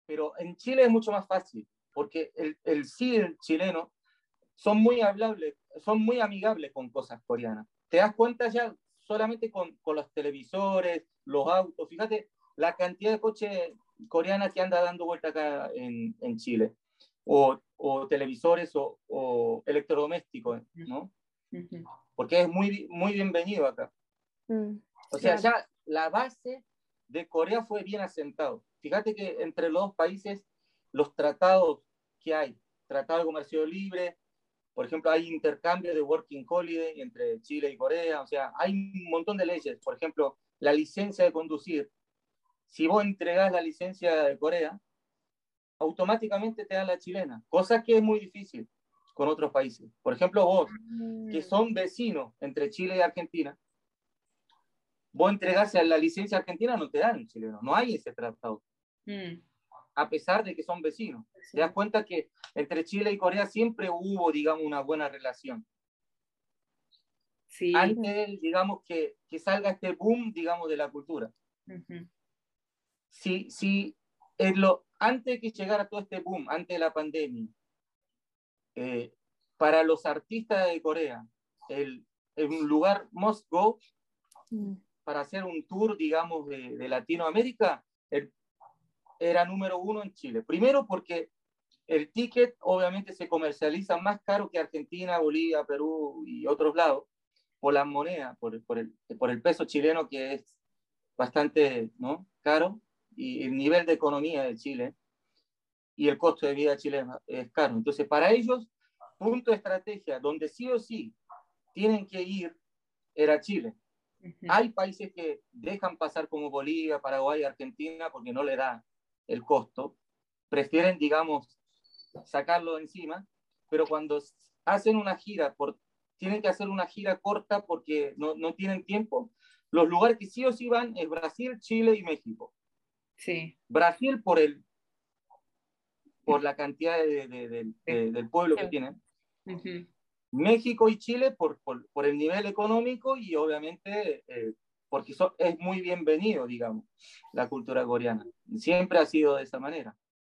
pero en Chile es mucho más fácil, porque el sí el chileno son muy hablables, son muy amigables con cosas coreanas. Te das cuenta ya solamente con los televisores, los autos. Fíjate la cantidad de coches coreanas que anda dando vuelta acá en Chile, o televisores o electrodomésticos, ¿no? Porque es muy bienvenido acá. O sea, Claro. ya la base de Corea fue bien asentado. Fíjate que entre los dos países, los tratados que hay, tratado de comercio libre, por ejemplo, hay intercambio de working holiday entre Chile y Corea, o sea, hay un montón de leyes. Por ejemplo, la licencia de conducir. Si vos entregás la licencia de Corea, automáticamente te dan la chilena, cosa que es muy difícil con otros países. Por ejemplo, vos, que son vecinos entre Chile y Argentina, vos entregás la licencia argentina, no te dan el chileno, no hay ese tratado. A pesar de que son vecinos. Sí. Te das cuenta que entre Chile y Corea siempre hubo, digamos, una buena relación. Sí. Antes, digamos, que salga este boom, digamos, de la cultura. Si antes de que llegara todo este boom, antes de la pandemia, para los artistas de Corea, el lugar must go para hacer un tour, digamos, de Latinoamérica, era número uno en Chile. Primero porque el ticket obviamente se comercializa más caro que Argentina, Bolivia, Perú y otros lados, por la moneda, por el peso chileno, que es bastante, ¿no?, caro, y el nivel de economía de Chile y el costo de vida chileno es caro. Entonces, para ellos, punto de estrategia, donde sí o sí tienen que ir, era Chile. Hay países que dejan pasar como Bolivia, Paraguay, Argentina, porque no le da el costo. Prefieren, digamos, sacarlo de encima, pero cuando hacen una gira, tienen que hacer una gira corta porque no tienen tiempo, los lugares que sí o sí van es Brasil, Chile y México. Sí. Brasil por la cantidad del pueblo que tienen. México y Chile por el nivel económico y obviamente porque es muy bienvenido, digamos, la cultura coreana. Siempre ha sido de esa manera.